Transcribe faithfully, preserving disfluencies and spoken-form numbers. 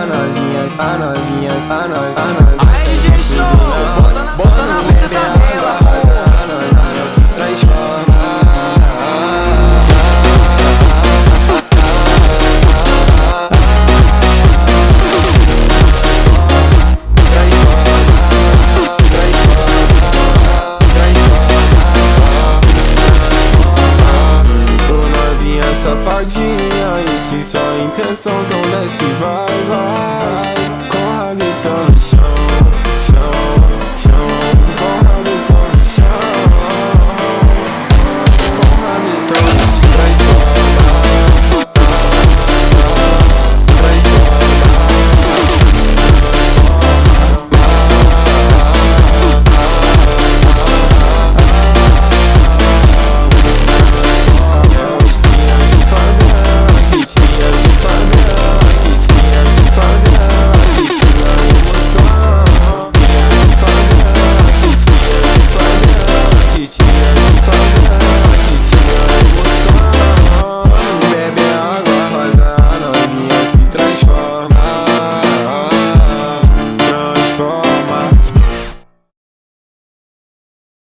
essa novinha, essa novinha, essa novinha. Aí D J Show, bota na, bota na buceta dela. A novinha se transforma. Sapadinha, e se sua intenção tão desce, vai, vai. Com o rabitão no chão, chão, chão. Com o rabitão no chão, com o rabitão no chão. Transforma,